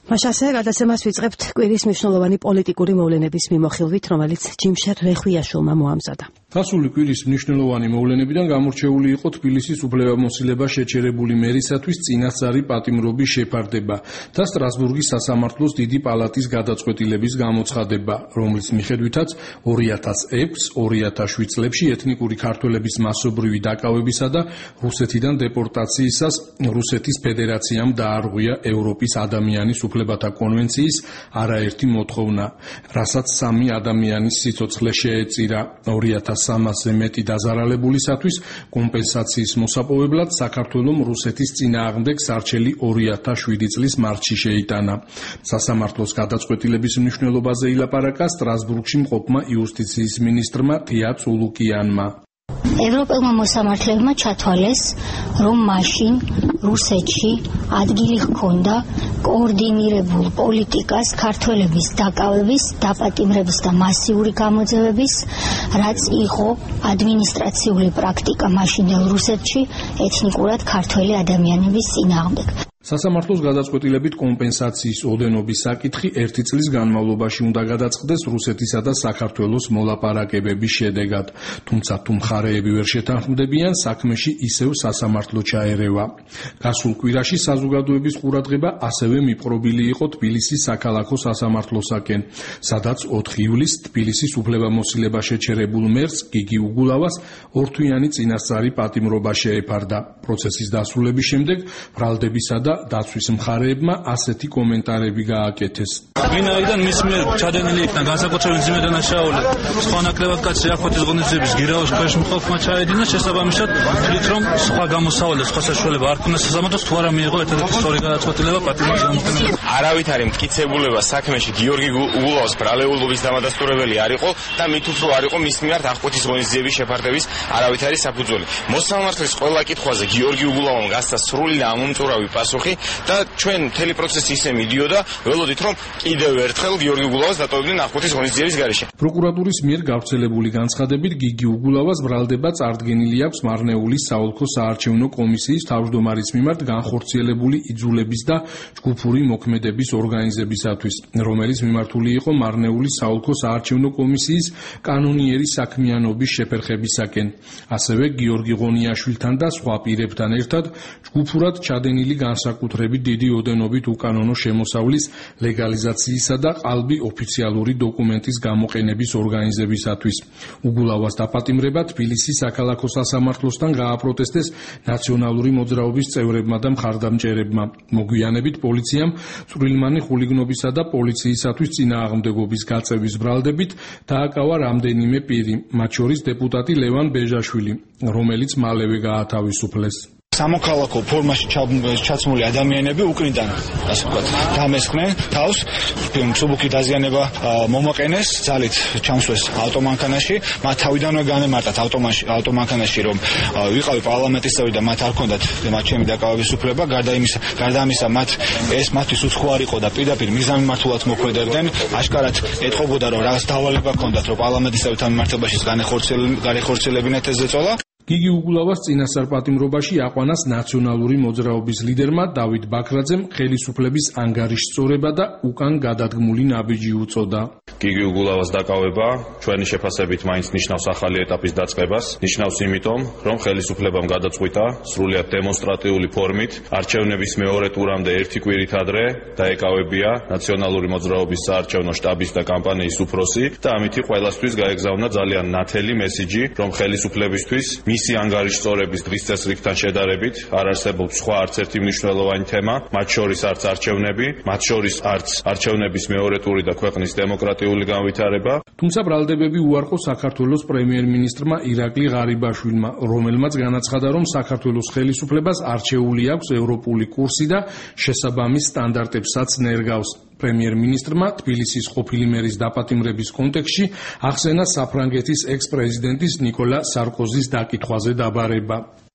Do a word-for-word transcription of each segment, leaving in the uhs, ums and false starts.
მაშ ასე გადაცემას ვიწყებთ კვირის მნიშვნელოვანი პოლიტიკური მოვლენების მიმოხილვით, რომელიც ჯიმშერ რეხვიაშვილმა მოამზადა. გასული კვირის მნიშვნელოვანი მოვლენებიდან გამორჩეული იყო თბილისის უფლებამოსილება შეჩერებული მერისათვის წინასწარი პატიმრობის შეფარდება და სტრასბურგის სასამართლოს დიდი პალატის გადაწყვეტილების გამოცხადება, რომლის მიხედვითაც ორი ათას ექვს ორი ათას შვიდ წლებში ეთნიკური ქართველების მასობრივი დაკავებისა და რუსეთიდან დეპორტაციისას რუსეთის ფედერაციამ დაარღვია ევროპის ადამიანის უფლებათა კონვენციის არაერთი მოთხოვნა, რასაც სამი ადამიანის სიცოცხლე შეეწირა. ორი ათას სამასზე მეტი დაზარალებულისათვის კომპენსაციის მოსაპოვებლად საქართველომ რუსეთის წინააღმდეგ სარჩელი ორი ათას შვიდი წლის მარტში შეიტანა. სასამართლოს გადაწყვეტილების მნიშვნელობაზე ილაპარაკა სტრასბურგში მყოფმა იუსტიციის მინისტრმა თია წულუკიანმა. ევროპელმა მოსამართლებმა ჩათვალეს, რომ მაშინ რუსეთში ადგილი ჰქონდა კოორდინირებულ პოლიტიკას ქართველების დაკავების, დაპატიმრების და მასიური გამოძევების, რაც იყო ადმინისტრაციული პრაქტიკა მაშინდელ რუსეთში ეთნიკურად ქართველი ადამიანების წინააღმდეგ. სასამართლოს გადაწყვეტილებით კომპენსაციის ოდენობის საკითხი ერთი წლის განმავლობაში უნდა გადაწყდეს რუსეთისა და საქართველოს მოლაპარაკებების შედეგად, თუმცა თუ მხარეები ვერ შეთანხმდებიან, საქმეში ისევ სასამართლო ჩაერევა. გასულ კვირაში საზოგადოების ყურადღება ასევე მიპყრობილი იყო თბილისის საქალაქო სასამართლოსაკენ, სადაც ოთხი ივლისს თბილისის უფლებამოსილება შეჩერებულ მერს გიგი უგულავას ორთვიანი წინასწარი პატიმრობა შეეფარდა. პროცესის დასრულების შემდეგ ბრალდებისა და დაცვის მხარეებმა ასეთი კომენტარები გააკეთეს. ვინაიდან მის მიერ ჩადენილი იქნა განსაკუთრებული მძიმე დანაშაული, სხვა ნაკლებად კაცი აფოთის ღონისძიების გირაოს ქვეშ მყოფმა ჩაედინა, შესაბამისად ვთვლით, რომ სხვა გამოსავალი და სხვა საშუალება არ ქონდა სასამართლოს, თუ არა მიიღო ერთადერთი სწორი გადაწყვეტილება პატიმრის გამოყენება. არავით არის მტკიცებულება საქმეში გიორგი უგულავას ბრალეულობის დამადასტურებელი არ იყო და მით უფრო არ იყო მის მიმართ აღკვეთის ღონისძიების შეფარდების არავით არის საფუძველი. მოსამართლის ყველა კითხვაზე გიორგი უგულავამ გასცა სრული და ამომწურავი პასუხი და ჩვენ მთელი პროცესი ისე მიდიოდა, ველოდით რომ კიდევ ერთხელ გიორგი უგულავას დატოვებდნენ აღკვეთის ღონისძიების გარეშე. პროკურატურის მიერ გავრცელებული განცხადებით გიგი უგულავას ბრალდება წარდგენილი აქვს მარნეულის საოლქო საარჩევნო კომისიის თავმჯდომარის მიმართ განხორციელებული იძულების და ჯგუფური მოქმედების ორგანიზებისათვის, რომელიც მიმართული იყო მარნეულის საოლქო საარჩევნო კომისიის კანონიერი საქმიანობის შეფერხებისაკენ. ასევე გიორგი ღონიაშვილთან და სხვა პირებთან ერთად ჯგუფურად ჩადენილი განსაკუთრებით დიდი ოდენობით უკანონო შემოსავლის ლეგალიზაციისა და ყალბი ოფიციალური დოკუმენტის გამოყენების ორგანიზებისათვის. უგულავას დაპატიმრება თბილისის საქალაქო სასამართლოსთან გააპროტესტეს ნაციონალური მოძრაობის წევრებმა და მხარდამჭერებმა. მოგვიანებით პოლიციამ წვრილმანი ხულიგნობისა და პოლიციისათვის წინააღმდეგობის გაწევის ბრალდებით დააკავა რამდენიმე პირი, მათ შორის დეპუტატი ლევან ბეჟაშვილი, რომელიც მალევე გაათავისუფლეს. სამოქალაქო ფორმაში ჩაცმული ადამიანები უკრიდან, ასე ვთქვათ, დამესხნენ თავს, მსუბუქი დაზიანება მომაყენეს, ძალით ჩამსვეს ავტომანქანაში, მათ თავიდანვე განემარტათ ავტომანქანაში, რომ ვიყავი პარლამენტისწევრი და მათ არ ჰქონდათ მათ ჩემი დაკავების უფლება, გარდა იმისა, გარდა ამისა, მათ ეს მათთვის უცხო არ იყო და პირდაპირ მიზანმიმართულად მოქმედებდნენ, აშკარად ეტყობოდა, რომ რაღაც დავალება ჰქონდათ, რომ პარლამენტისწევრთან მიმართებაში განეხორციელებინათ ეს ზეწოლა. გიგი უგულავას წინასწარ პატიმრობაში აყვანას ნაციონალური მოძრაობის ლიდერმა დავით ბაქრაძემ ხელისუფლების ანგარიშწორება და უკან გადადგმული ნაბიჯი უწოდა. გიგი უგულავას დაკავება ჩვენი შეფასებით მაინც ნიშნავს ახალი ეტაპის დაწყებას, ნიშნავს იმიტომ, რომ ხელისუფლებამ გადაწყვიტა სრულიად დემონსტრატიული ფორმით არჩევნების მეორე ტურამდე ერთი კვირით ადრე დაეკავებია ნაციონალური მოძრაობის საარჩევნო შტაბის და კამპანიის უფროსი და ამითი ყველასთვის გაეგზავნა ძალიან ნათელი მესიჯი, რომ ხელისუფლებისთვის მისი ანგარიშწორების დღის წესრიგთან შედარებით არ არსებობს სხვა არც ერთი მნიშვნელოვანი თემა, მათ შორის არც არჩევნები, მათ შორის არც არჩევნების მეორე ტური და ქვეყნის დემოკრატიული განვითარება. თუმცა ბრალდებები უარყო საქართველოს პრემიერ-მინისტრმა ირაკლი ღარიბაშვილმა, რომელმაც განაცხადა, რომ საქართველოს ხელისუფლებას არჩეული აქვს ევროპული კურსი და შესაბამის სტანდარტებსაც ნერგავს. პრემიერ-მინისტრმა თბილისის ყოფილი მერის დაპატიმრების კონტექსტში ახსენა საფრანგეთის ექს-პრეზიდენტის ნიკოლა სარკოზის დაკითხვაზე დაბარება.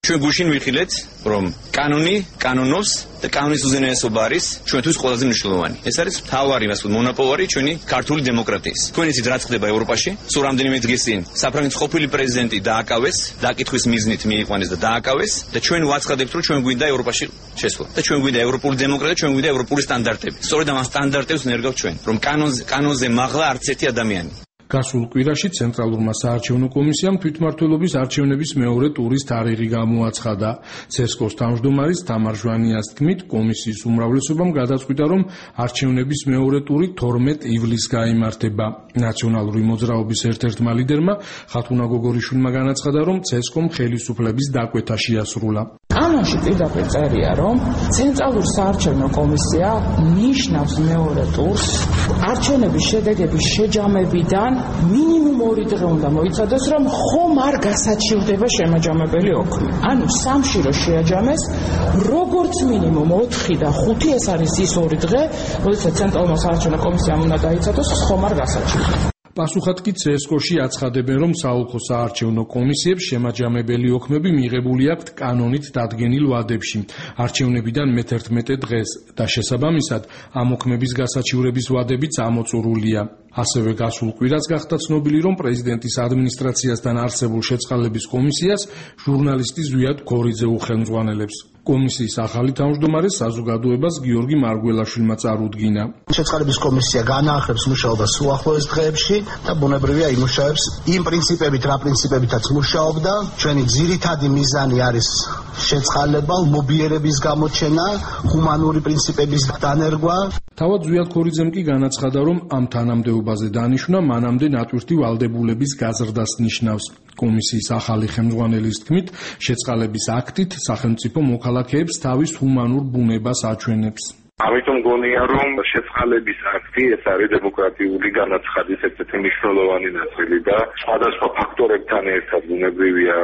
ჩვენ გუშინ ვიხილეთ, რომ კანონი, კანონობს და კანონის უზენაესობა არის ჩვენთვის ყველაზე მნიშვნელოვანი. ეს არის მთავარი, ასე ვთქვათ, მონოპოლარი ჩვენი ქართული დემოკრატიის. თქვენ იცით რა ხდება ევროპაში? სულ რამდენიმე დღის წინ საფრანგეთის ყოფილი პრეზიდენტი დააკავეს, დაკითხვის მიზნით მიიყვანეს და დააკავეს და ჩვენ ვაცხადებთ, რომ ჩვენ გვინდა ევროპაში შესვლა. და ჩვენ გვინდა ევროპული დემოკრატია, ჩვენ გვინდა ევროპული სტანდარტები. სწორედ ამ სტანდარტებს ნერგავთ ჩვენ, რომ კანონზე კანონზე მაღლა არც ერთი ადამიანი. გასულ კვირაში ცენტრალურმა საარჩევნო კომისიამ თვითმმართველობის არჩევნების მეორე ტურის თარიღი გამოაცხადა. ცესკოს თავმჯდომარის თამარ ჟვანიას თქმით, კომისიის უმრავლესობამ გადაწყვიტა, რომ არჩევნების მეორე ტური თორმეტ ივლისს გაიმართება. ნაციონალური მოძრაობის ერთ-ერთმა ლიდერმა ხათუნა გოგორიშვილმა განაცხადა, რომ ცესკომ ხელისუფლების დაკვეთა შეასრულა. კანონში პირდაპირ წერია, რომ ცენტრალური საარჩევნო კომისია ნიშნავს მეორე ტურს არჩევნების შედეგების შეჯამებიდან მინიმუმ ორი დღე უნდა მოიცადეს, რომ ხომ არ გასაჩივრდება შემაჯამებელი ოქმი. ანუ სამში რო შეაჯამეს, როგორც მინიმუმ ოთხი და ხუთი, ეს არის ის ორი დღე, როდესაც ცენტრალურმა საარჩევნო კომისიამ უნდა დაიცადოს, ხომ არ გასაჩივრდება. პასუხად კი ცესკოში აცხადებენ, რომ საოლქო საარჩევნო კომისიებს შემაჯამებელი ოქმები მიღებული აქვთ კანონით დადგენილ ვადებში არჩევნებიდან მეთერთმეტე დღეს და შესაბამისად ამ ოქმების გასაჩივრების ვადებიც ამოწურულია. ასევე გასულ კვირას გახდა ცნობილი, რომ პრეზიდენტის ადმინისტრაციასთან არსებულ შეწყალების კომისიას ჟურნალისტი ზვიად გორიძე უხელმძღვანელებს. კომისიის ახალი თავმჯდომარე საზოგადოებას გიორგი მარგველაშვილმა წარუდგინა. შეწყალების კომისია განაახლებს მუშაობას უახლოეს დღეებში და ბუნებრივია იმუშავებს იმ პრინციპებით, რა პრინციპებითაც მუშაობდა. ჩვენი ძირითადი მიზანი არის შეწყალება, მობიერების გამოჩენა, ჰუმანური პრინციპების დანერგვა. თავად ზვიად გორიძემ კი განაცხადა, რომ ამ თანამდებობაზე დანიშვნა მანამდე ნატვირთი ვალდებულების გაზრდას ნიშნავს. კომისიის ახალი ხელმძღვანელის თქმით, შეწყალების აქტით სახელმწიფო მოქალაქეებს თავის ჰუმანურ ბუნებას აჩვენებს. ამიტომ გონია, რომ შეწყალების აქტი ეს არის დემოკრატიული განაცხადის ერთ-ერთი მნიშვნელოვანი ნაწილი და სხვადასხვა ფაქტორებთან ერთად ბუნებრივია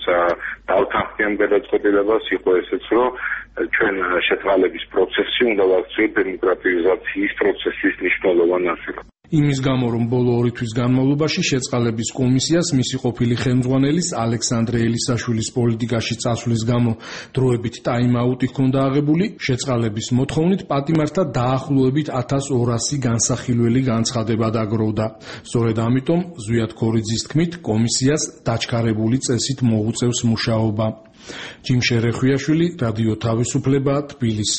დავთანხმდიან გადაწყვეტილებას იყო ესეც, რომ ჩვენ შეწყალების პროცესი უნდა ვაქციოთ დემოკრატიზაციის პროცესის მნიშვნელოვან ნაწილად. იმის გამო, რომ ბოლო ორი თვის განმავლობაში შეწყალების კომისიას მისი ყოფილი ხელმძღვანელის ალექსანდრე ელისაშვილის პოლიტიკაში წასვლის გამო დროებით ტაიმაუტი ჰქონდა აღებული, შეწყალების მოთხოვნით პატიმართა დაახლოებით ათას ორასი განსახილველი განცხადება დაგროვდა. სწორედ ამიტომ ზვიად გორიძის თქმით, კომისიას დაჩქარებული წესით მოუწევს მუშაობა. ჯიმშე რეხვიაშვილი, რადიო თავისუფლება, თბილისი.